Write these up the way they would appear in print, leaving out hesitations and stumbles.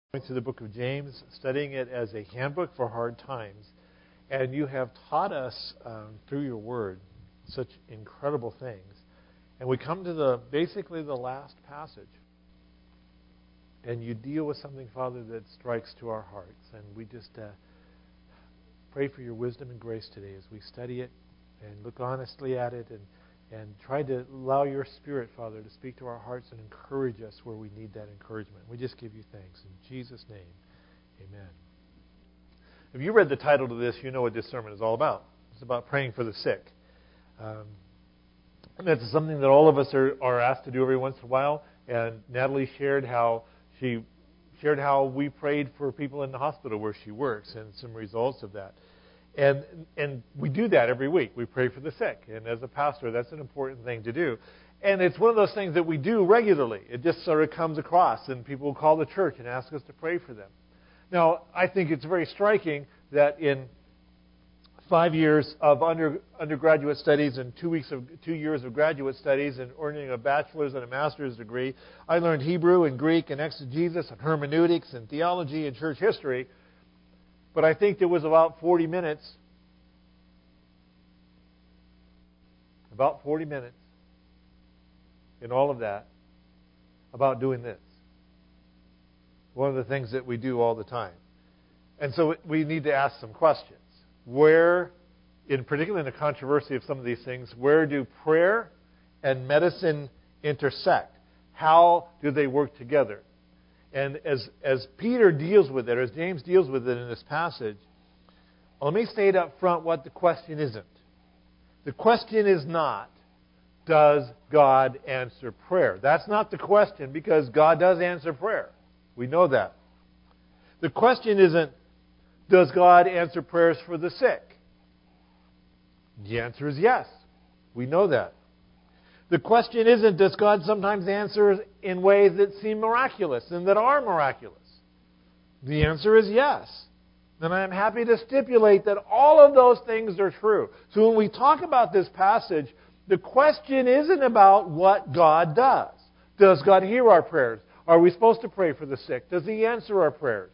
Going through the book of James, studying it as a handbook for hard times. And you have taught us through your word such incredible things. And we come to basically the last passage. And you deal with something, Father, that strikes to our hearts. And we just pray for your wisdom and grace today as we study it and look honestly at it and try to allow your Spirit, Father, to speak to our hearts and encourage us where we need that encouragement. We just give you thanks. In Jesus' name, amen. If you read the title to this, you know what this sermon is all about. It's about praying for the sick. And that's something that all of us are asked to do every once in a while. And Natalie shared how we prayed for people in the hospital where she works and some results of that. And we do that every week. We pray for the sick. And as a pastor, that's an important thing to do. And it's one of those things that we do regularly. It just sort of comes across, and people will call the church and ask us to pray for them. Now, I think it's very striking that in 5 years of undergraduate studies and 2 years of graduate studies and earning a bachelor's and a master's degree, I learned Hebrew and Greek and exegesis and hermeneutics and theology and church history. But I think there was about 40 minutes in all of that about doing this. One of the things that we do all the time. And so we need to ask some questions. Where, particularly in the controversy of some of these things, where do prayer and medicine intersect? How do they work together? And as Peter deals with it, or as James deals with it in this passage, let me state up front what the question isn't. The question is not, does God answer prayer? That's not the question, because God does answer prayer. We know that. The question isn't, does God answer prayers for the sick? The answer is yes. We know that. The question isn't, does God sometimes answer in ways that seem miraculous and that are miraculous? The answer is yes. And I am happy to stipulate that all of those things are true. So when we talk about this passage, the question isn't about what God does. Does God hear our prayers? Are we supposed to pray for the sick? Does He answer our prayers?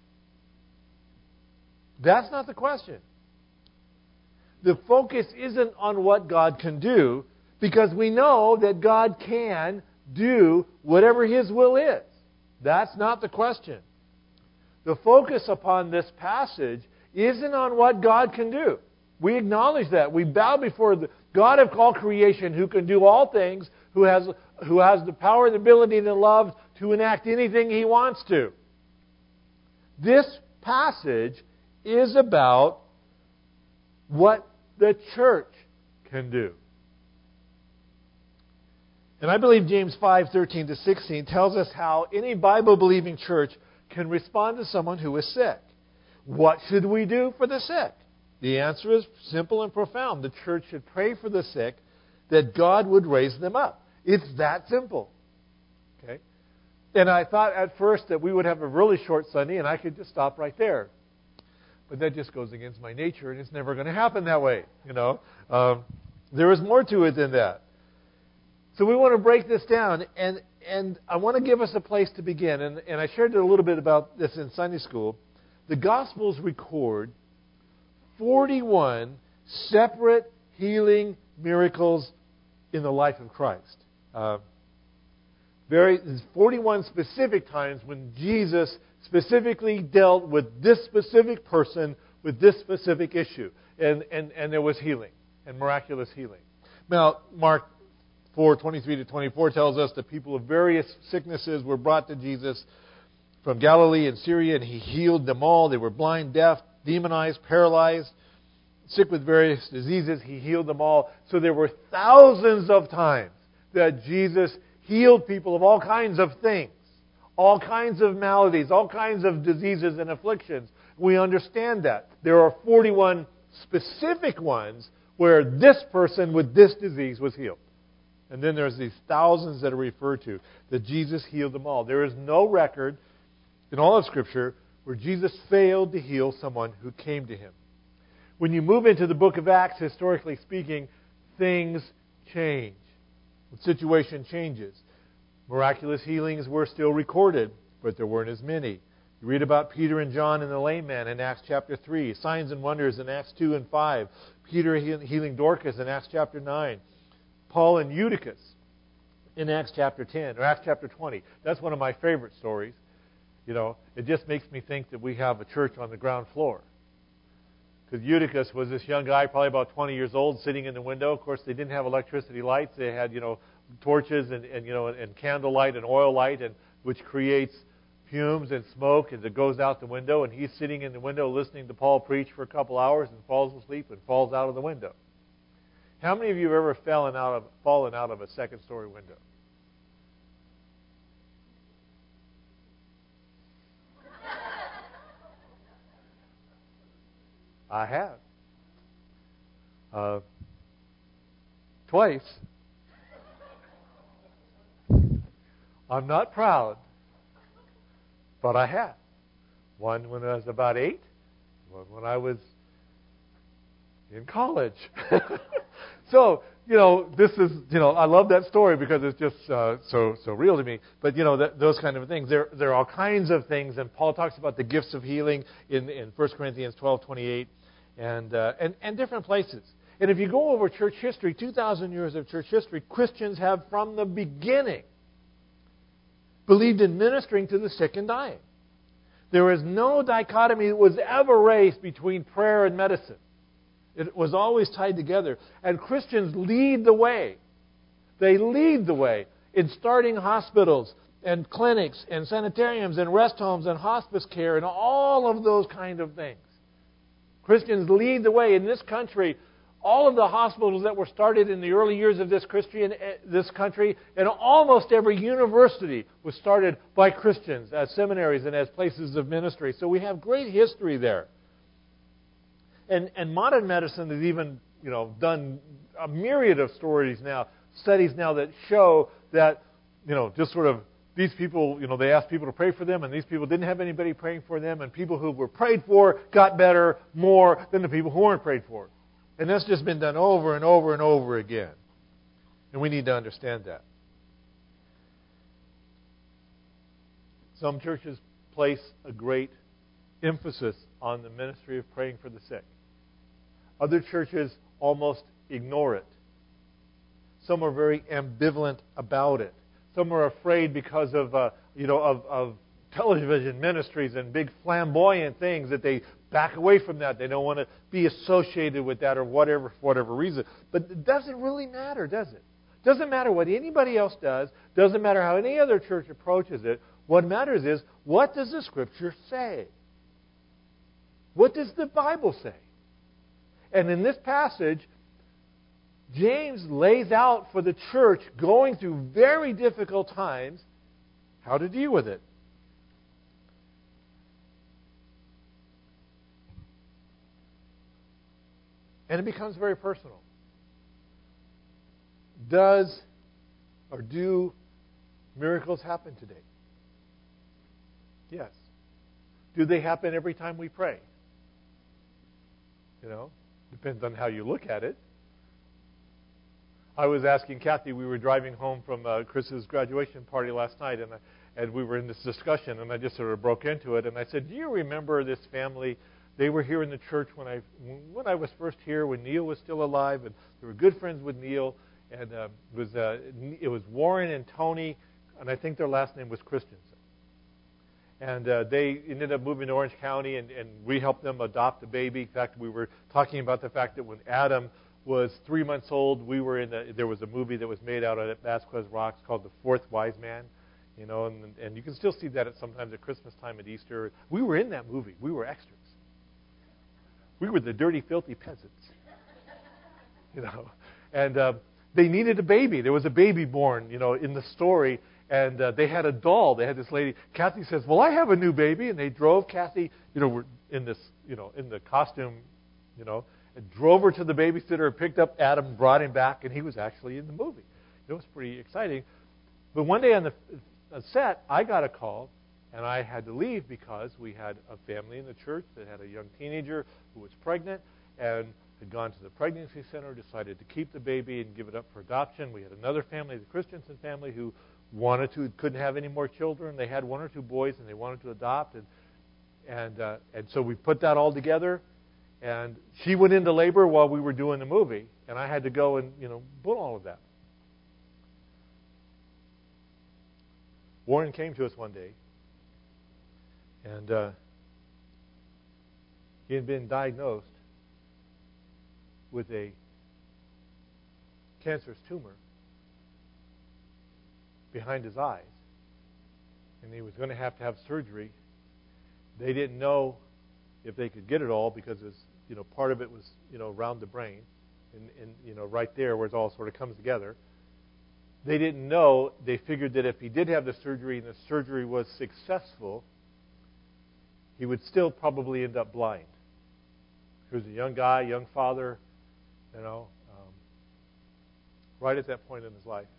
That's not the question. The focus isn't on what God can do, because we know that God can do whatever His will is. That's not the question. The focus upon this passage isn't on what God can do. We acknowledge that. We bow before the God of all creation, who can do all things, who has the power, the ability, and the love to enact anything He wants to. This passage is about what the church can do. And I believe James 5:13-16 tells us how any Bible-believing church can respond to someone who is sick. What should we do for the sick? The answer is simple and profound. The church should pray for the sick that God would raise them up. It's that simple. Okay? And I thought at first that we would have a really short Sunday and I could just stop right there. But that just goes against my nature, and it's never going to happen that way. There is more to it than that. So we want to break this down, and I want to give us a place to begin. And I shared a little bit about this in Sunday school. The Gospels record 41 separate healing miracles in the life of Christ. 41 specific times when Jesus specifically dealt with this specific person with this specific issue. And there was healing, and miraculous healing. Now, Mark 4:23-24 tells us that people of various sicknesses were brought to Jesus from Galilee and Syria, and He healed them all. They were blind, deaf, demonized, paralyzed, sick with various diseases. He healed them all. So there were thousands of times that Jesus healed people of all kinds of things, all kinds of maladies, all kinds of diseases and afflictions. We understand that. There are 41 specific ones where this person with this disease was healed. And then there's these thousands that are referred to, that Jesus healed them all. There is no record in all of Scripture where Jesus failed to heal someone who came to Him. When you move into the book of Acts, historically speaking, things change. The situation changes. Miraculous healings were still recorded, but there weren't as many. You read about Peter and John and the lame man in Acts chapter 3. Signs and wonders in Acts 2 and 5. Peter healing Dorcas in Acts chapter 9. Paul and Eutychus in Acts chapter 10 or Acts chapter 20. That's one of my favorite stories. It just makes me think that we have a church on the ground floor. Because Eutychus was this young guy, probably about 20 years old, sitting in the window. Of course, they didn't have electricity lights. They had, torches and candlelight and oil light, which creates fumes and smoke as it goes out the window. And he's sitting in the window listening to Paul preach for a couple hours and falls asleep and falls out of the window. How many of you have ever fallen out of a second-story window? I have. Twice. I'm not proud, but I have. One when I was about 8, one when I was in college. So, this is, I love that story because it's just so real to me. But, those kind of things. There are all kinds of things, and Paul talks about the gifts of healing in 1 Corinthians 12:28 and different places. And if you go over church history, 2,000 years of church history, Christians have from the beginning believed in ministering to the sick and dying. There is no dichotomy that was ever raised between prayer and medicine. It was always tied together. And Christians lead the way. They lead the way in starting hospitals and clinics and sanitariums and rest homes and hospice care and all of those kind of things. Christians lead the way in this country. All of the hospitals that were started in the early years of this country, and almost every university was started by Christians as seminaries and as places of ministry. So we have great history there. And modern medicine has even, done a myriad of studies now that show that, just sort of these people, they asked people to pray for them, and these people didn't have anybody praying for them, and people who were prayed for got better more than the people who weren't prayed for. And that's just been done over and over and over again. And we need to understand that. Some churches place a great emphasis on the ministry of praying for the sick. Other churches almost ignore it. Some are very ambivalent about it. Some are afraid because of television ministries and big flamboyant things that they back away from that. They don't want to be associated with that or whatever, for whatever reason. But it doesn't really matter, does it? Doesn't matter what anybody else does. Doesn't matter how any other church approaches it. What matters is, what does the Scripture say? What does the Bible say? And in this passage, James lays out for the church going through very difficult times how to deal with it. And it becomes very personal. Do miracles happen today? Yes. Do they happen every time we pray? Depends on how you look at it. I was asking Kathy, we were driving home from Chris's graduation party last night, and we were in this discussion, and I just sort of broke into it, and I said, do you remember this family? They were here in the church when I was first here, when Neil was still alive, and they were good friends with Neil, and it was Warren and Tony, and I think their last name was Christensen. And they ended up moving to Orange County, and we helped them adopt a baby. In fact, we were talking about the fact that when Adam was 3 months old, there was a movie that was made out at Vasquez Rocks called The Fourth Wise Man. And you can still see that sometimes at Christmas time, at Easter. We were in that movie. We were extras. We were the dirty, filthy peasants. And they needed a baby. There was a baby born, in the story. And they had a doll. They had this lady. Kathy says, well, I have a new baby. And they drove Kathy, we're in this, in the costume, and drove her to the babysitter, picked up Adam, brought him back, and he was actually in the movie. It was pretty exciting. But one day on the set, I got a call, and I had to leave because we had a family in the church that had a young teenager who was pregnant and had gone to the pregnancy center, decided to keep the baby and give it up for adoption. We had another family, the Christensen family, who couldn't have any more children. They had 1 or 2 boys, and they wanted to adopt. And And so we put that all together. And she went into labor while we were doing the movie. And I had to go and, put all of that. Warren came to us one day. And he had been diagnosed with a cancerous tumor behind his eyes. And he was going to have surgery. They didn't know if they could get it all because part of it was, around the brain and right there where it all sort of comes together. They didn't know. They figured that if he did have the surgery and the surgery was successful, he would still probably end up blind. He was a young guy, young father, right at that point in his life.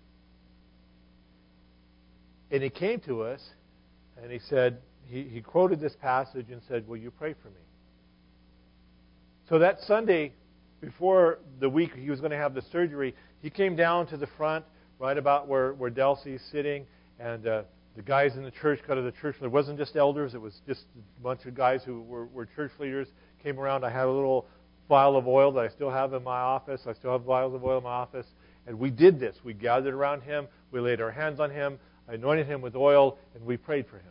And he came to us and he said, he quoted this passage and said, "Will you pray for me?" So that Sunday, before the week he was going to have the surgery, he came down to the front, right about where Delsey's sitting, and the guys in the church, kind of the church, it wasn't just elders, it was just a bunch of guys who were church leaders, came around. I had a little vial of oil that I still have in my office. I still have vials of oil in my office. And we did this. We gathered around him. We laid our hands on him. I anointed him with oil, and we prayed for him.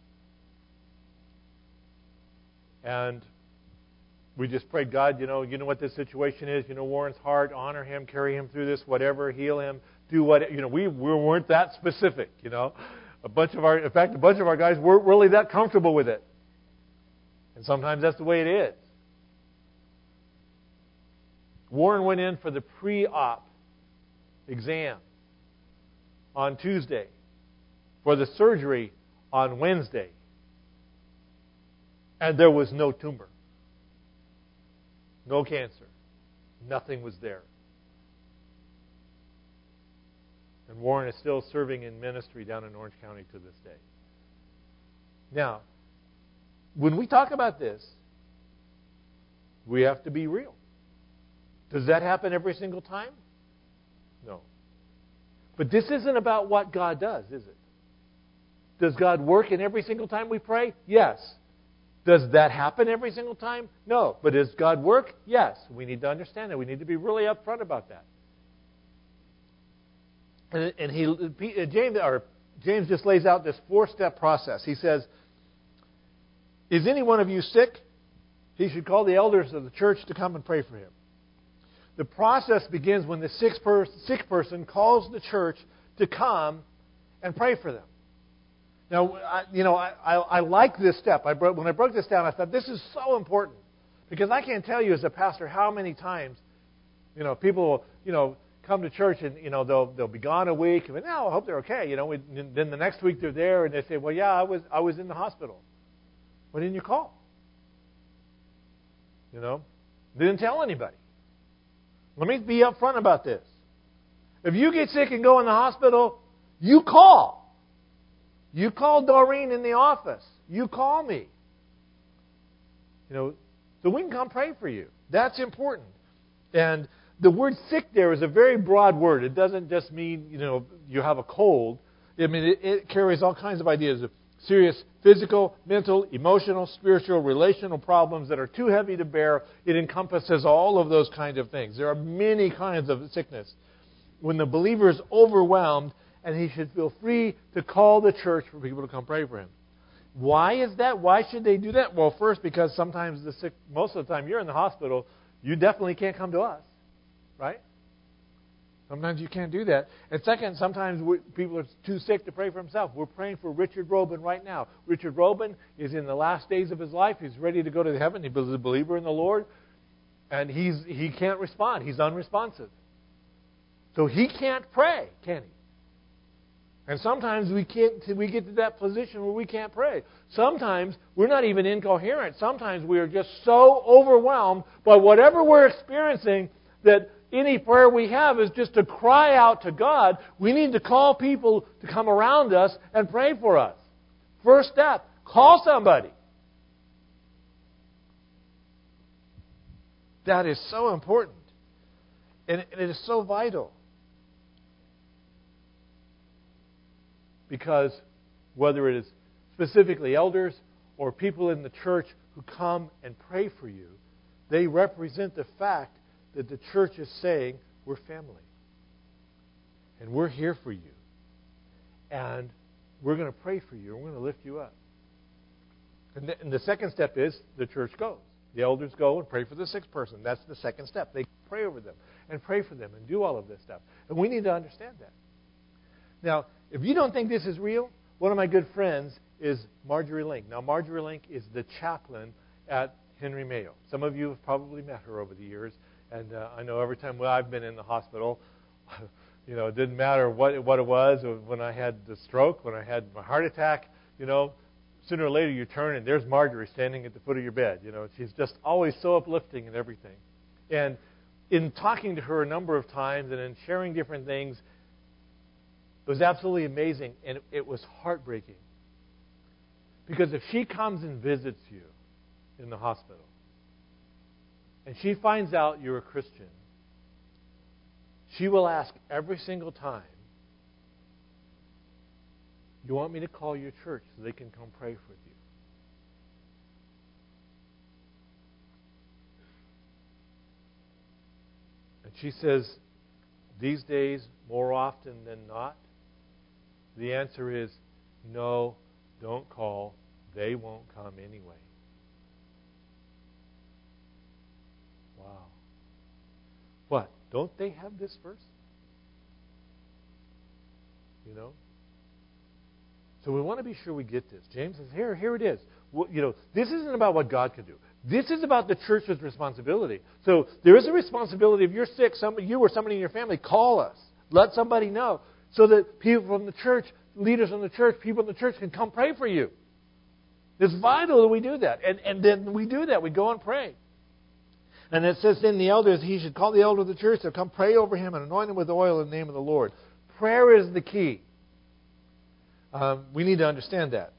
And we just prayed, God, you know what this situation is. You know Warren's heart. Honor him, carry him through this, whatever, heal him, do what. We weren't that specific. A bunch of our guys weren't really that comfortable with it. And sometimes that's the way it is. Warren went in for the pre-op exam on Tuesday, for the surgery on Wednesday, and there was no tumor, no cancer, nothing was there. And Warren is still serving in ministry down in Orange County to this day. Now, when we talk about this, we have to be real. Does that happen every single time? No. But this isn't about what God does, is it? Does God work in every single time we pray? Yes. Does that happen every single time? No. But does God work? Yes. We need to understand that. We need to be really upfront about that. And James just lays out this 4-step process. He says, "Is any one of you sick? He should call the elders of the church to come and pray for him." The process begins when the sick person calls the church to come and pray for them. Now, I like this step. When I broke this down, I thought this is so important because I can't tell you as a pastor how many times, people will, come to church and they'll be gone a week and I hope they're okay. Then the next week they're there and they say, "Well, yeah, I was in the hospital." Why didn't you call? Didn't tell anybody. Let me be upfront about this. If you get sick and go in the hospital, you call. You call Doreen in the office. You call me. So we can come pray for you. That's important. And the word sick there is a very broad word. It doesn't just mean, you have a cold. It carries all kinds of ideas of serious physical, mental, emotional, spiritual, relational problems that are too heavy to bear. It encompasses all of those kinds of things. There are many kinds of sickness. When the believer is overwhelmed, and he should feel free to call the church for people to come pray for him. Why is that? Why should they do that? Well, first, because sometimes most of the time you're in the hospital, you definitely can't come to us, right? Sometimes you can't do that. And second, sometimes people are too sick to pray for himself. We're praying for Richard Robin right now. Richard Robin is in the last days of his life. He's ready to go to heaven. He's a believer in the Lord. And he can't respond. He's unresponsive. So he can't pray, can he? And sometimes we get to that position where we can't pray. Sometimes we're not even incoherent. Sometimes we are just so overwhelmed by whatever we're experiencing that any prayer we have is just to cry out to God. We need to call people to come around us and pray for us. First step, call somebody. That is so important. And it is so vital. Because whether it is specifically elders or people in the church who come and pray for you, they represent the fact that the church is saying, we're family. And we're here for you. And we're going to pray for you. And we're going to lift you up. And the second step is the church goes. The elders go and pray for the sick person. That's the second step. They pray over them and pray for them and do all of this stuff. And we need to understand that. Now, if you don't think this is real, one of my good friends is Marjorie Link. Now, Marjorie Link is the chaplain at Henry Mayo. Some of you have probably met her over the years. And I know every time I've been in the hospital, it didn't matter what it was. When I had the stroke, when I had my heart attack, sooner or later you turn and there's Marjorie standing at the foot of your bed. She's just always so uplifting and everything. And in talking to her a number of times and in sharing different things, it was absolutely amazing, and it was heartbreaking. Because if she comes and visits you in the hospital, and she finds out you're a Christian, she will ask every single time, you want me to call your church so they can come pray with you? And she says, these days, more often than not, the answer is, no, don't call. They won't come anyway. Wow. What? Don't they have this verse? So we want to be sure we get this. James says, here it is. This isn't about what God can do. This is about the church's responsibility. So there is a responsibility. If you're sick, you or somebody in your family, call us. Let somebody know so that people from the church, leaders in the church, people in the church can come pray for you. It's vital that we do that. And then we do that. We go and pray. And it says in the elders, he should call the elder of the church to come pray over him and anoint him with oil in the name of the Lord. Prayer is the key. We need to understand that.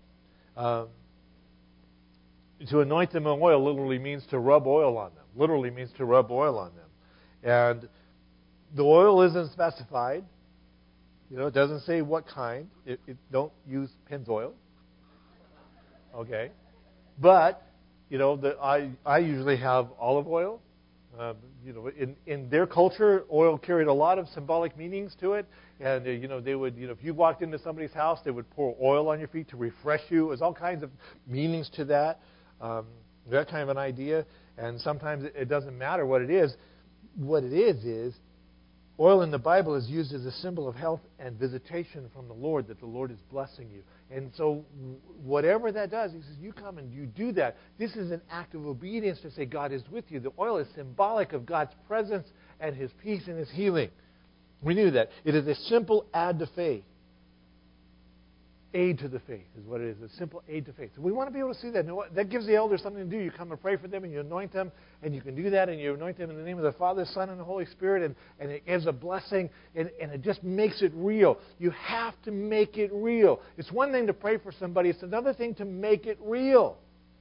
To anoint them with oil literally means to rub oil on them. Literally means to rub oil on them. And the oil isn't specified. It doesn't say what kind. Don't use Pennzoil. Okay. But, I usually have olive oil. In their culture, oil carried a lot of symbolic meanings to it. And, they would, if you walked into somebody's house, they would pour oil on your feet to refresh you. There's all kinds of meanings to that. That kind of an idea. And sometimes it doesn't matter what it is. What it is oil in the Bible is used as a symbol of health and visitation from the Lord, that the Lord is blessing you. And so whatever that does, he says, you come and you do that. This is an act of obedience to say God is with you. The oil is symbolic of God's presence and His peace and His healing. We knew that. It is a simple aid to faith. Aid to the faith is what it is. A simple aid to faith. So we want to be able to see that. That gives the elders something to do. You come and pray for them and you anoint them, and you can do that, and you anoint them in the name of the Father, Son, and the Holy Spirit, and it gives a blessing, and it just makes it real. You have to make it real. It's one thing to pray for somebody. It's another thing to make it real.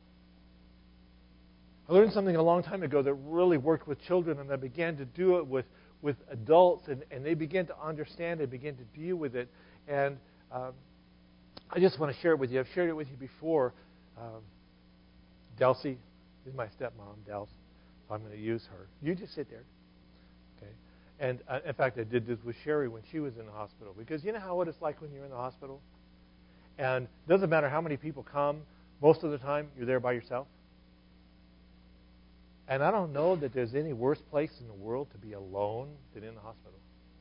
I learned something a long time ago that really worked with children, and I began to do it with adults, and they began to understand it, began to deal with it, and I just want to share it with you. I've shared it with you before. Delcy is my stepmom, Dels. So I'm going to use her. You just sit there. Okay. And in fact, I did this with Sherry when she was in the hospital. Because you know how what it's like when you're in the hospital? And it doesn't matter how many people come. Most of the time, you're there by yourself. And I don't know that there's any worse place in the world to be alone than in the hospital.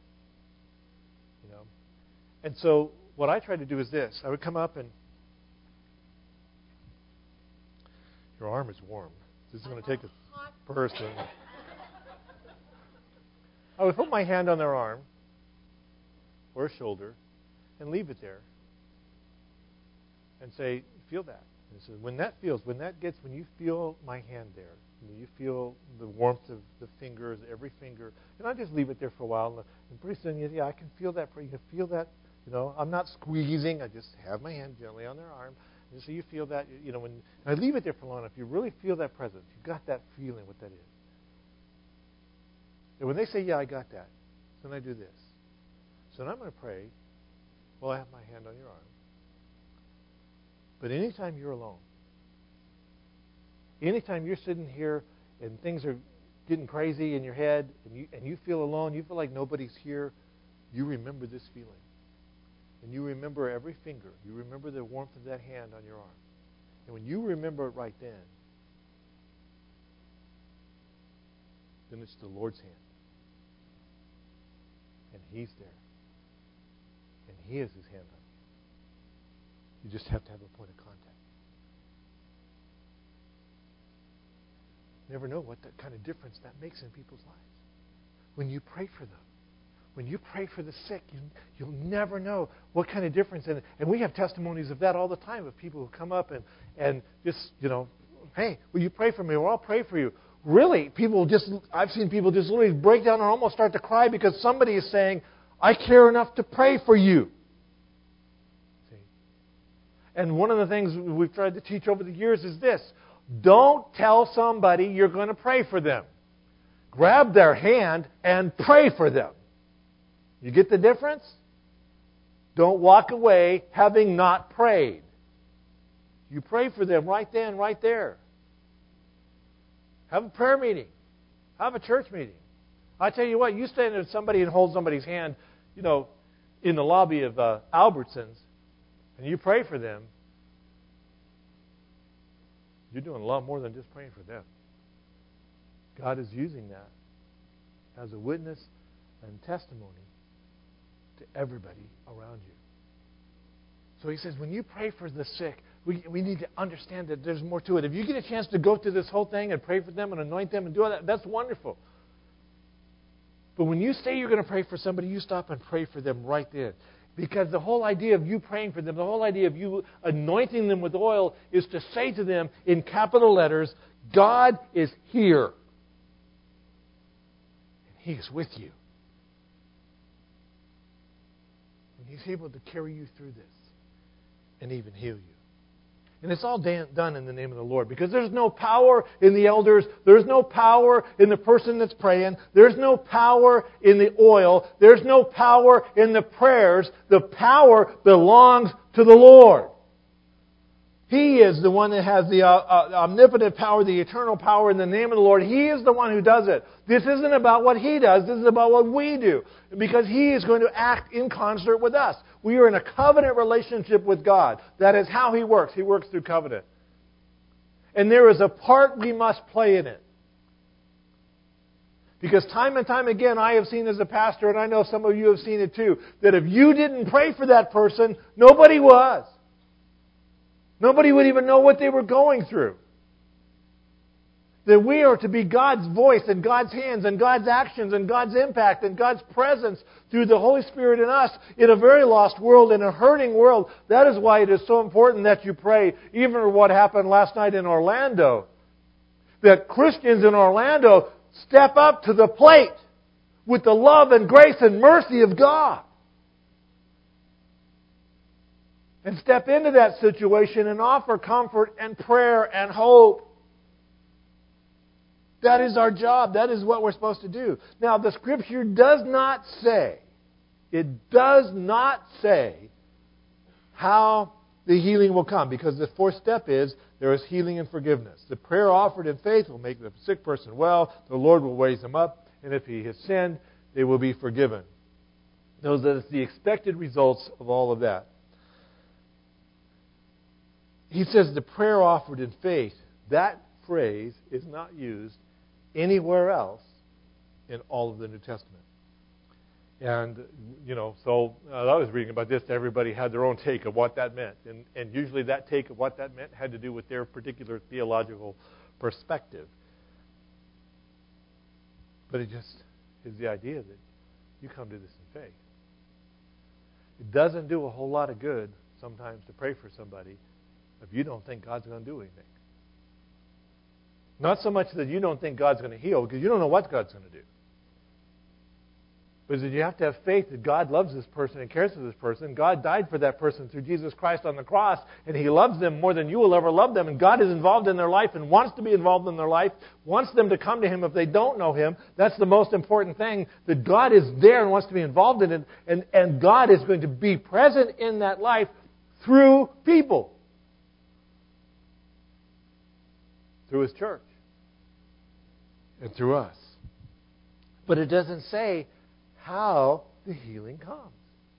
And so what I tried to do is this. I would come up and... Your arm is warm. This is going to take a person. I would put my hand on their arm or shoulder and leave it there and say, feel that. And so when you feel my hand there, when you feel the warmth of the fingers, every finger, and I just leave it there for a while, and pretty soon, I can feel that. You can feel that. I'm not squeezing. I just have my hand gently on their arm. And so you feel that, when I leave it there for long enough, you really feel that presence. You've got that feeling, what that is. And when they say, yeah, I got that, then I do this. So then I'm going to pray while I have my hand on your arm. But anytime you're alone, Anytime you're sitting here and things are getting crazy in your head and you feel alone, you feel like nobody's here, you remember this feeling. And you remember every finger. You remember the warmth of that hand on your arm. And when you remember it right then it's the Lord's hand. And He's there. And He has His hand on you. You just have to have a point of contact. Never know what that kind of difference that makes in people's lives. When you pray for them, when you pray for the sick, you'll never know what kind of difference. And we have testimonies of that all the time, of people who come up and just, hey, will you pray for me? Or I'll pray for you. Really, I've seen people just literally break down and almost start to cry because somebody is saying, I care enough to pray for you. See? And one of the things we've tried to teach over the years is this. Don't tell somebody you're going to pray for them. Grab their hand and pray for them. You get the difference? Don't walk away having not prayed. You pray for them right then, right there. Have a prayer meeting. Have a church meeting. I tell you what, you stand with somebody and hold somebody's hand, in the lobby of Albertsons, and you pray for them, you're doing a lot more than just praying for them. God is using that as a witness and testimony to everybody around you. So He says, when you pray for the sick, we need to understand that there's more to it. If you get a chance to go through this whole thing and pray for them and anoint them and do all that, that's wonderful. But when you say you're going to pray for somebody, you stop and pray for them right then. Because the whole idea of you praying for them, the whole idea of you anointing them with oil is to say to them in capital letters, God is here. And He is with you. And He's able to carry you through this and even heal you. And it's all done in the name of the Lord. Because there's no power in the elders. There's no power in the person that's praying. There's no power in the oil. There's no power in the prayers. The power belongs to the Lord. He is the one that has the omnipotent power, the eternal power in the name of the Lord. He is the one who does it. This isn't about what He does. This is about what we do. Because He is going to act in concert with us. We are in a covenant relationship with God. That is how He works. He works through covenant. And there is a part we must play in it. Because time and time again, I have seen as a pastor, and I know some of you have seen it too, that if you didn't pray for that person, nobody was. Nobody would even know what they were going through. That we are to be God's voice and God's hands and God's actions and God's impact and God's presence through the Holy Spirit in us in a very lost world, in a hurting world. That is why it is so important that you pray, even for what happened last night in Orlando. That Christians in Orlando step up to the plate with the love and grace and mercy of God. And step into that situation and offer comfort and prayer and hope. That is our job. That is what we're supposed to do. Now, the Scripture does not say, it does not say how the healing will come. Because the fourth step is, there is healing and forgiveness. The prayer offered in faith will make the sick person well. The Lord will raise him up. And if he has sinned, they will be forgiven. Those are the expected results of all of that. He says the prayer offered in faith, that phrase is not used anywhere else in all of the New Testament. And, so I was reading about this. Everybody had their own take of what that meant. And usually that take of what that meant had to do with their particular theological perspective. But it just is the idea that you come to this in faith. It doesn't do a whole lot of good sometimes to pray for somebody if you don't think God's going to do anything. Not so much that you don't think God's going to heal, because you don't know what God's going to do. But that you have to have faith that God loves this person and cares for this person. God died for that person through Jesus Christ on the cross, and He loves them more than you will ever love them. And God is involved in their life and wants to be involved in their life, wants them to come to Him if they don't know Him. That's the most important thing, that God is there and wants to be involved in it, and God is going to be present in that life through people. through His church and through us. But it doesn't say how the healing comes.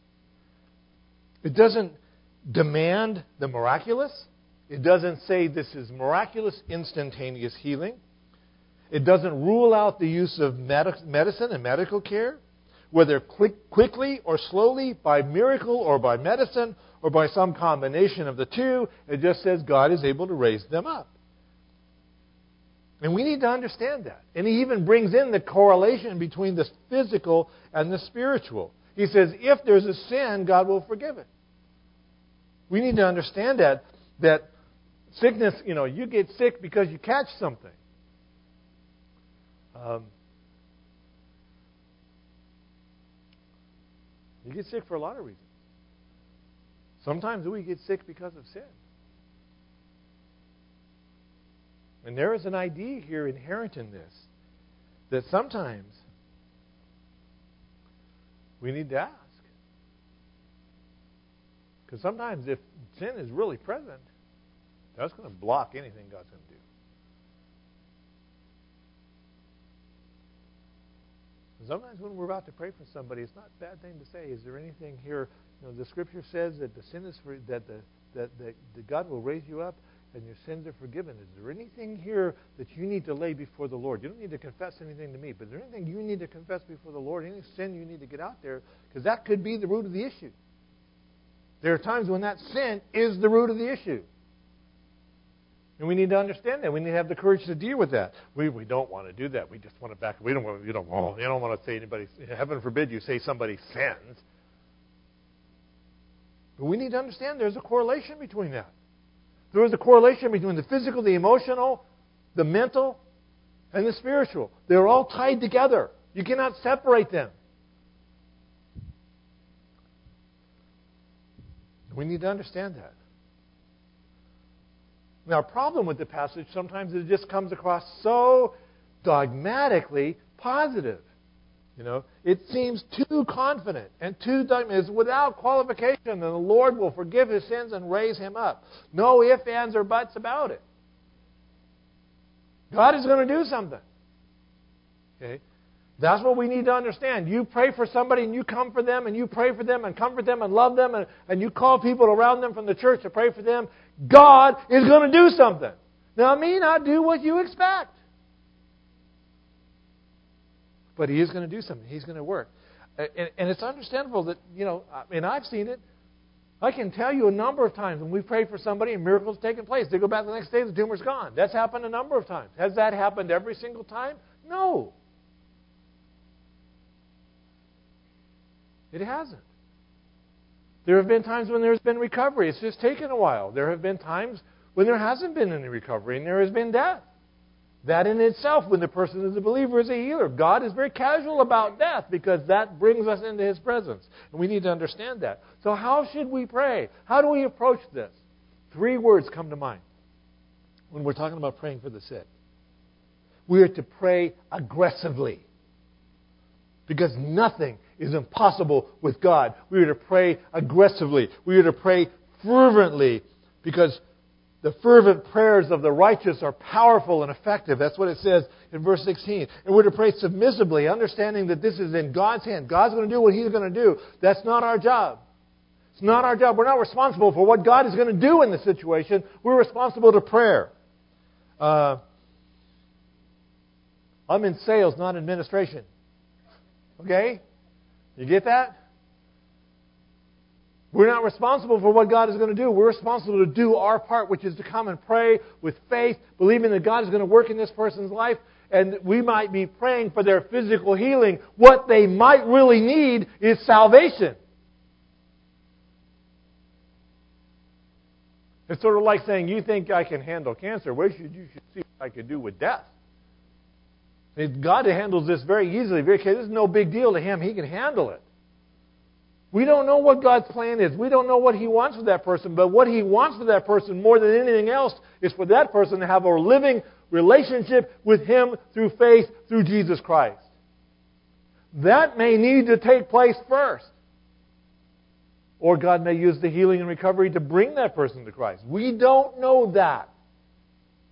It doesn't demand the miraculous. It doesn't say this is miraculous, instantaneous healing. It doesn't rule out the use of medicine and medical care, whether quickly or slowly, by miracle or by medicine, or by some combination of the two. It just says God is able to raise them up. And we need to understand that. And He even brings in the correlation between the physical and the spiritual. He says, if there's a sin, God will forgive it. We need to understand that sickness, you get sick because you catch something. You get sick for a lot of reasons. Sometimes we get sick because of sin. And there is an idea here inherent in this, that sometimes we need to ask. Because sometimes if sin is really present, that's going to block anything God's going to do. And sometimes when we're about to pray for somebody, it's not a bad thing to say, is there anything here? The Scripture says that the sin is that God will raise you up and your sins are forgiven. Is there anything here that you need to lay before the Lord? You don't need to confess anything to me, but is there anything you need to confess before the Lord? Any sin you need to get out there? Because that could be the root of the issue. There are times when that sin is the root of the issue. And we need to understand that. We need to have the courage to deal with that. We don't want to do that. We just want to back. You don't want to say anybody. Heaven forbid you say somebody sins. But we need to understand there's a correlation between that. There is a correlation between the physical, the emotional, the mental, and the spiritual. They're all tied together. You cannot separate them. We need to understand that. Now, our problem with the passage sometimes it just comes across so dogmatically positive. It seems too confident and too dogmatic. It's without qualification, and the Lord will forgive his sins and raise him up. No ifs, ands, or buts about it. God is going to do something. Okay? That's what we need to understand. You pray for somebody and you come for them and you pray for them and comfort them and love them and you call people around them from the church to pray for them. God is going to do something. Now, it may not do what you expect. But He is going to do something. He's going to work. And it's understandable that, and I've seen it. I can tell you a number of times when we prayed for somebody and miracles have taken place. They go back the next day, the tumor's gone. That's happened a number of times. Has that happened every single time? No. It hasn't. There have been times when there's been recovery. It's just taken a while. There have been times when there hasn't been any recovery and there has been death. That in itself, when the person is a believer, is a healer. God is very casual about death because that brings us into His presence. And we need to understand that. So how should we pray? How do we approach this? 3 words come to mind when we're talking about praying for the sick. We are to pray aggressively. Because nothing is impossible with God. We are to pray aggressively. We are to pray fervently. Because the fervent prayers of the righteous are powerful and effective. That's what it says in verse 16. And we're to pray submissively, understanding that this is in God's hand. God's going to do what He's going to do. That's not our job. It's not our job. We're not responsible for what God is going to do in the situation. We're responsible to prayer. I'm in sales, not administration. Okay? You get that? We're not responsible for what God is going to do. We're responsible to do our part, which is to come and pray with faith, believing that God is going to work in this person's life, and we might be praying for their physical healing. What they might really need is salvation. It's sort of like saying, you think I can handle cancer. You should see what I can do with death. God handles this very easily. This is no big deal to Him. He can handle it. We don't know what God's plan is. We don't know what He wants for that person. But what He wants for that person more than anything else is for that person to have a living relationship with Him through faith, through Jesus Christ. That may need to take place first. Or God may use the healing and recovery to bring that person to Christ. We don't know that.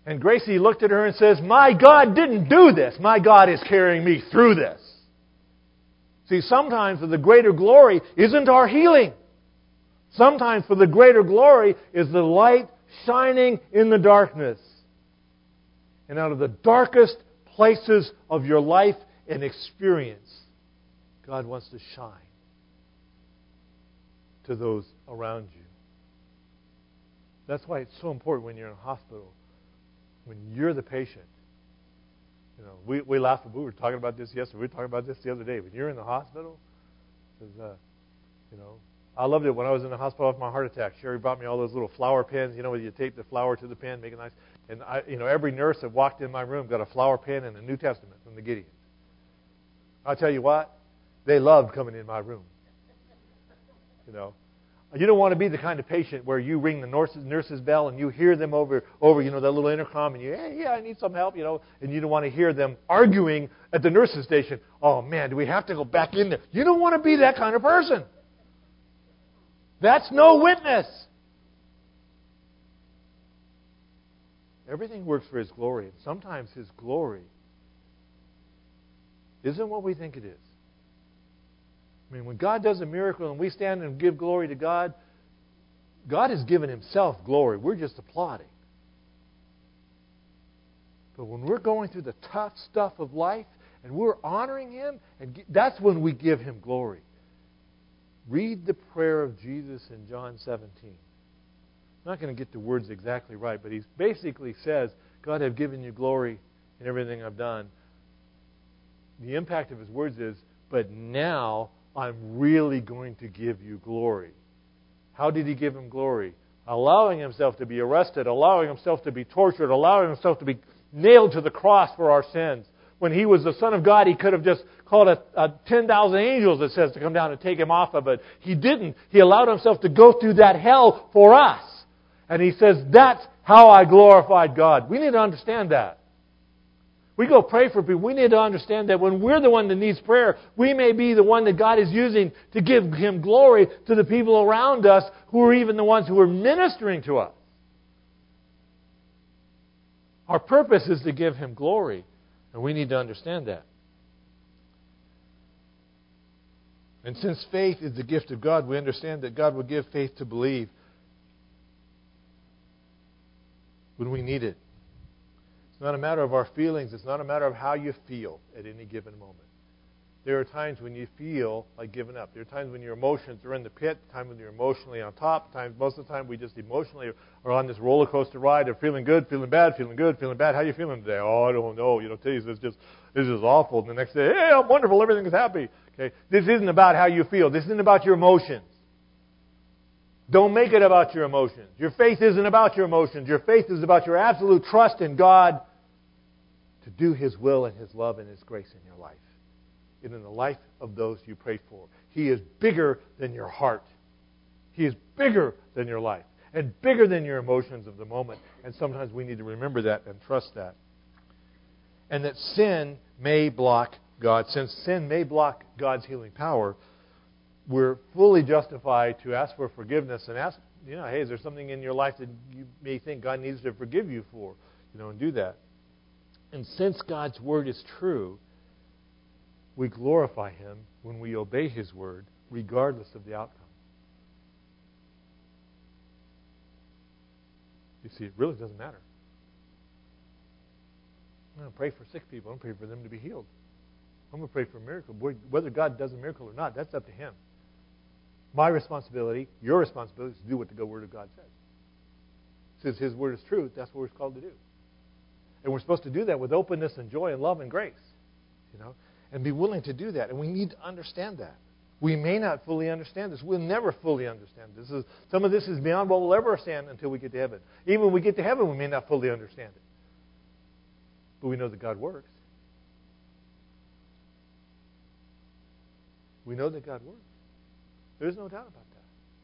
And Gracie looked at her and says, my God didn't do this. My God is carrying me through this. See, sometimes for the greater glory isn't our healing. Sometimes for the greater glory is the light shining in the darkness. And out of the darkest places of your life and experience, God wants to shine to those around you. That's why it's so important when you're in a hospital, when you're the patient. You know, we laughed. We were talking about this yesterday. We were talking about this the other day. When you're in the hospital, you know, I loved it when I was in the hospital after my heart attack. Sherry brought me all those little flower pens. You know, where you tape the flower to the pen, make it nice. And every nurse that walked in my room got a flower pen and a New Testament from the Gideons. I'll tell you what, they loved coming in my room. You know, you don't want to be the kind of patient where you ring the nurse's bell and you hear them over that little intercom and hey, I need some help, and you don't want to hear them arguing at the nurse's station. Oh man, do we have to go back in there? You don't want to be that kind of person. That's no witness. Everything works for His glory, and sometimes His glory isn't what we think it is. I mean, when God does a miracle and we stand and give glory to God, God has given Himself glory. We're just applauding. But when we're going through the tough stuff of life and we're honoring Him, that's when we give Him glory. Read the prayer of Jesus in John 17. I'm not going to get the words exactly right, but He basically says, God, I've given you glory in everything I've done. The impact of His words is, but now I'm really going to give you glory. How did He give Him glory? Allowing Himself to be arrested, allowing Himself to be tortured, allowing Himself to be nailed to the cross for our sins. When He was the Son of God, He could have just called 10,000 angels, it says, to come down and take Him off of it. He didn't. He allowed Himself to go through that hell for us. And He says, that's how I glorified God. We need to understand that. We go pray for people. We need to understand that when we're the one that needs prayer, we may be the one that God is using to give Him glory to the people around us who are even the ones who are ministering to us. Our purpose is to give Him glory, and we need to understand that. And since faith is the gift of God, we understand that God will give faith to believe when we need it. It's not a matter of our feelings. It's not a matter of how you feel at any given moment. There are times when you feel like giving up. There are times when your emotions are in the pit, times when you're emotionally on top. Most of the time we just emotionally are on this roller coaster ride of feeling good, feeling bad, feeling good, feeling bad. How are you feeling today? Oh, I don't know. Geez, this is awful. And the next day, hey, I'm wonderful. Everything is happy. Okay, this isn't about how you feel. This isn't about your emotions. Don't make it about your emotions. Your faith isn't about your emotions. Your faith is about your absolute trust in God to do His will and His love and His grace in your life and in the life of those you pray for. He is bigger than your heart. He is bigger than your life and bigger than your emotions of the moment. And sometimes we need to remember that and trust that. And that sin may block God. Since sin may block God's healing power, we're fully justified to ask for forgiveness and ask, hey, is there something in your life that you may think God needs to forgive you for? And do that. And since God's Word is true, we glorify Him when we obey His Word, regardless of the outcome. You see, it really doesn't matter. I'm going to pray for sick people. I'm going to pray for them to be healed. I'm going to pray for a miracle. Whether God does a miracle or not, that's up to Him. My responsibility, your responsibility, is to do what the Word of God says. Since His Word is truth, that's what we're called to do. And we're supposed to do that with openness and joy and love and grace. And be willing to do that. And we need to understand that. We may not fully understand this. We'll never fully understand this. Some of this is beyond what we'll ever understand until we get to heaven. Even when we get to heaven, we may not fully understand it. But we know that God works. We know that God works. There's no doubt about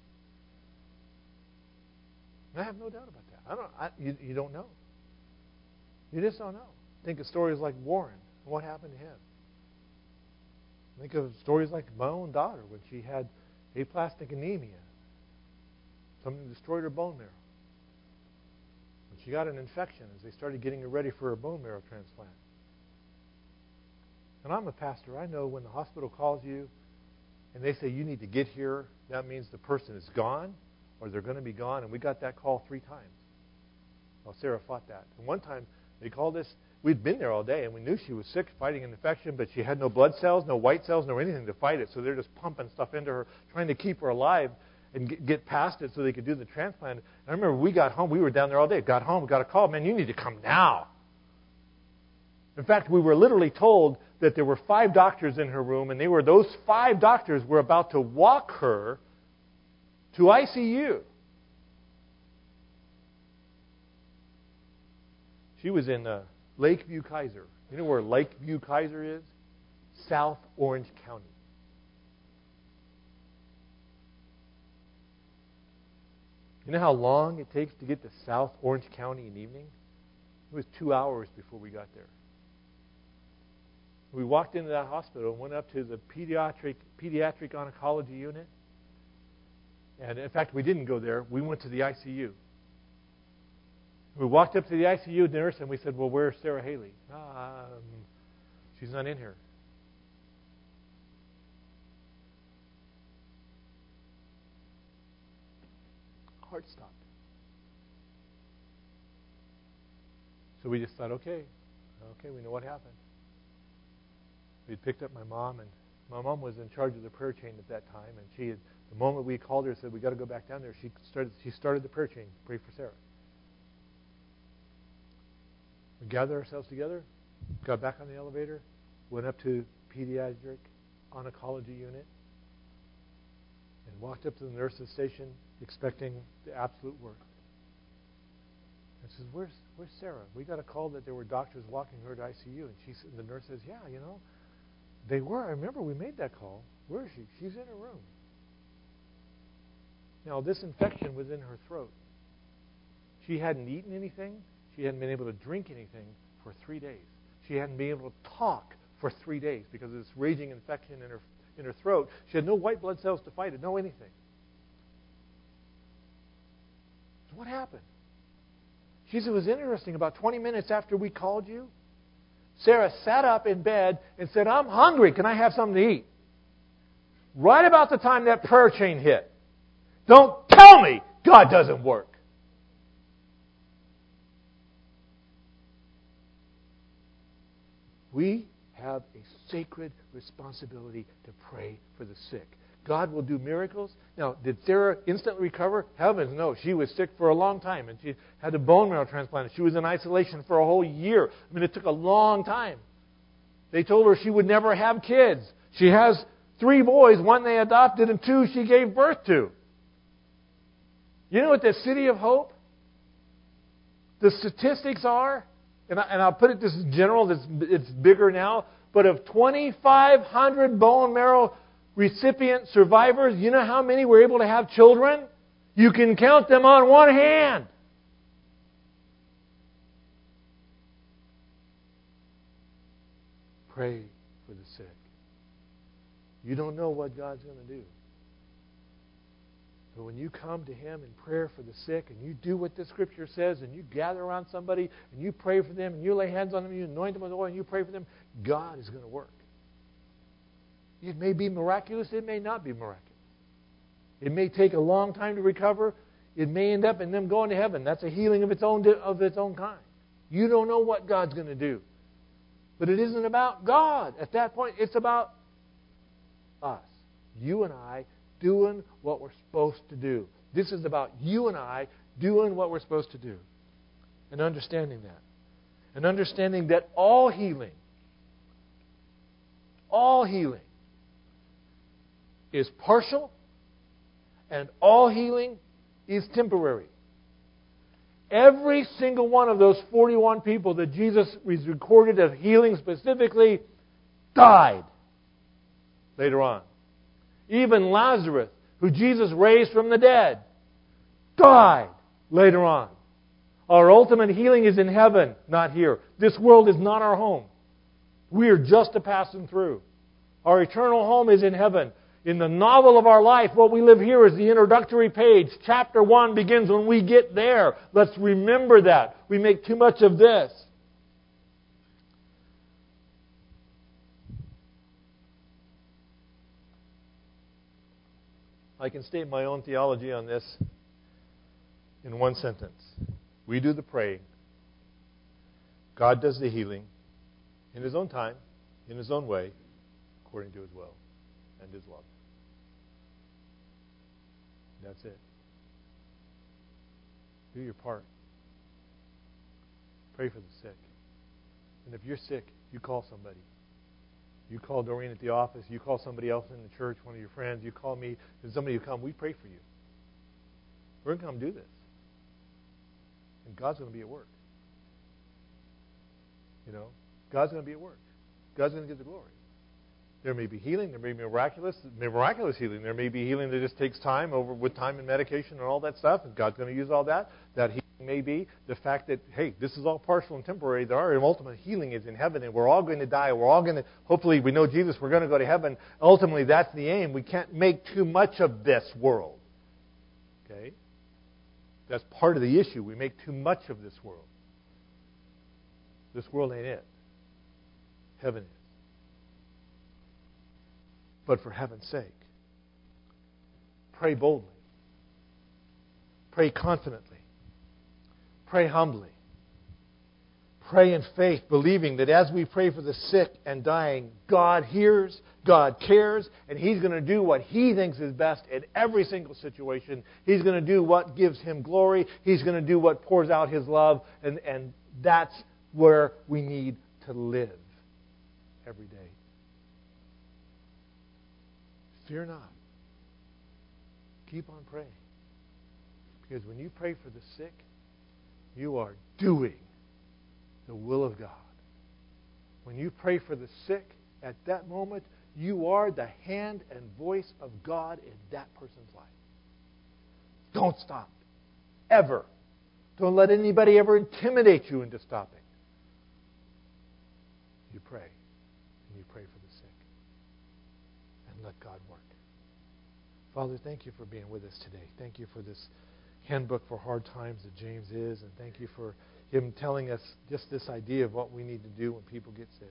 that. I have no doubt about that. You don't know. You just don't know. Think of stories like Warren and what happened to him. Think of stories like my own daughter when she had aplastic anemia. Something destroyed her bone marrow. When she got an infection as they started getting her ready for a bone marrow transplant. And I'm a pastor. I know when the hospital calls you and they say you need to get here, that means the person is gone or they're going to be gone. And we got that call 3 times. Well, Sarah fought that. And one time they called us. We'd been there all day, and we knew she was sick, fighting an infection, but she had no blood cells, no white cells, no anything to fight it. So they're just pumping stuff into her, trying to keep her alive and get past it so they could do the transplant. And I remember we got home. We were down there all day. Got home, got a call. Man, you need to come now. In fact, we were literally told that there were 5 doctors in her room, and those 5 doctors were about to walk her to ICU. She was in Lakeview, Kaiser. You know where Lakeview, Kaiser is? South Orange County. You know how long it takes to get to South Orange County in evening? It was 2 hours before we got there. We walked into that hospital and went up to the pediatric oncology unit. And in fact, we didn't go there. We went to the ICU. We walked up to the ICU nurse and we said, well, where's Sarah Haley? She's not in here. Heart stopped. So we just thought, okay, we know what happened. We picked up my mom, and my mom was in charge of the prayer chain at that time, and the moment we called her and said, we got to go back down there, she started the prayer chain, pray for Sarah. We gathered ourselves together, got back on the elevator, went up to pediatric oncology unit, and walked up to the nurse's station expecting the absolute worst. And says, where's Sarah? We got a call that there were doctors walking her to ICU. And the nurse says, yeah, they were. I remember we made that call. Where is she? She's in her room. Now, this infection was in her throat. She hadn't eaten anything. She hadn't been able to drink anything for 3 days. She hadn't been able to talk for 3 days because of this raging infection in her throat. She had no white blood cells to fight it, no anything. So what happened? She said, it was interesting. About 20 minutes after we called you, Sarah sat up in bed and said, I'm hungry. Can I have something to eat? Right about the time that prayer chain hit. Don't tell me God doesn't work. We have a sacred responsibility to pray for the sick. God will do miracles. Now, did Sarah instantly recover? Heavens, no. She was sick for a long time, and she had a bone marrow transplant. She was in isolation for a whole year. I mean, it took a long time. They told her she would never have kids. She has 3 boys, 1 they adopted, and 2 she gave birth to. You know what the City of Hope, the statistics are? And I'll put it this in general, it's bigger now, but of 2,500 bone marrow recipient survivors, you know how many were able to have children? You can count them on one hand. Pray for the sick. You don't know what God's going to do. But when you come to Him in prayer for the sick, and you do what the Scripture says, and you gather around somebody, and you pray for them, and you lay hands on them, you anoint them with oil, and you pray for them, God is going to work. It may be miraculous. It may not be miraculous. It may take a long time to recover. It may end up in them going to heaven. That's a healing of its own kind. You don't know what God's going to do. But it isn't about God. At that point, it's about us. You and I doing what we're supposed to do. This is about you and I doing what we're supposed to do. And understanding that. And understanding that all healing is partial, and all healing is temporary. Every single one of those 41 people that Jesus was recorded of healing specifically died later on. Even Lazarus, who Jesus raised from the dead, died later on. Our ultimate healing is in heaven, not here. This world is not our home. We are just a passing through. Our eternal home is in heaven. In the novel of our life, what we live here is the introductory page. Chapter 1 begins when we get there. Let's remember that. We make too much of this. I can state my own theology on this in one sentence. We do the praying. God does the healing in His own time, in His own way, according to His will and His love. That's it. Do your part. Pray for the sick. And if you're sick, you call somebody. You call Doreen at the office. You call somebody else in the church, one of your friends. You call me. There's somebody who come. We pray for you. We're going to come do this. And God's going to be at work. You know, God's going to be at work. God's going to get the glory. There may be healing. There may be miraculous healing. There may be healing that just takes time with time and medication and all that stuff. And God's going to use all that. That healing may be the fact that, hey, this is all partial and temporary. Our ultimate healing is in heaven, and we're all going to die. We're all going to, hopefully, we know Jesus. We're going to go to heaven. Ultimately, that's the aim. We can't make too much of this world. Okay? That's part of the issue. We make too much of this world. This world ain't it. Heaven is. But for heaven's sake, pray boldly. Pray confidently. Pray humbly. Pray in faith, believing that as we pray for the sick and dying, God hears, God cares, and He's going to do what He thinks is best in every single situation. He's going to do what gives Him glory. He's going to do what pours out His love, and that's where we need to live every day. Fear not. Keep on praying. Because when you pray for the sick, you are doing the will of God. When you pray for the sick, at that moment, you are the hand and voice of God in that person's life. Don't stop. Ever. Don't let anybody ever intimidate you into stopping. You pray. And you pray for the sick. And let God work. Father, thank you for being with us today. Thank you for this handbook for hard times that James is. And thank you for him telling us just this idea of what we need to do when people get sick.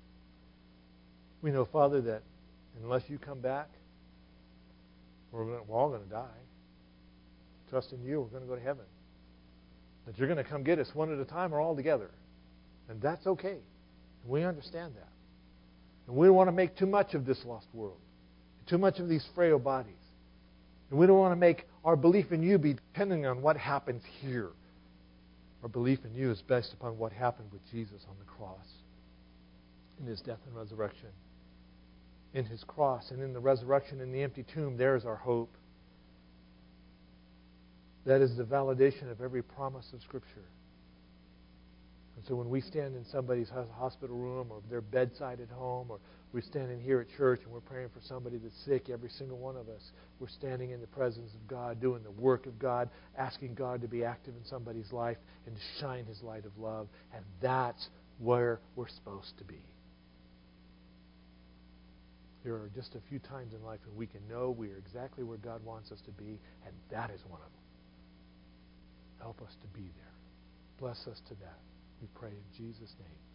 We know, Father, that unless you come back, we're all going to die. Trust in you, we're going to go to heaven. That you're going to come get us one at a time or all together. And that's okay. And we understand that. And we don't want to make too much of this lost world. Too much of these frail bodies. And we don't want to make our belief in you be dependent on what happens here. Our belief in you is based upon what happened with Jesus on the cross. In His death and resurrection. In His cross and in the resurrection in the empty tomb, there is our hope. That is the validation of every promise of Scripture. And so when we stand in somebody's hospital room or their bedside at home, or we're standing here at church and we're praying for somebody that's sick, every single one of us, we're standing in the presence of God, doing the work of God, asking God to be active in somebody's life and to shine His light of love. And that's where we're supposed to be. There are just a few times in life when we can know we are exactly where God wants us to be, and that is one of them. Help us to be there. Bless us to that. We pray in Jesus' name.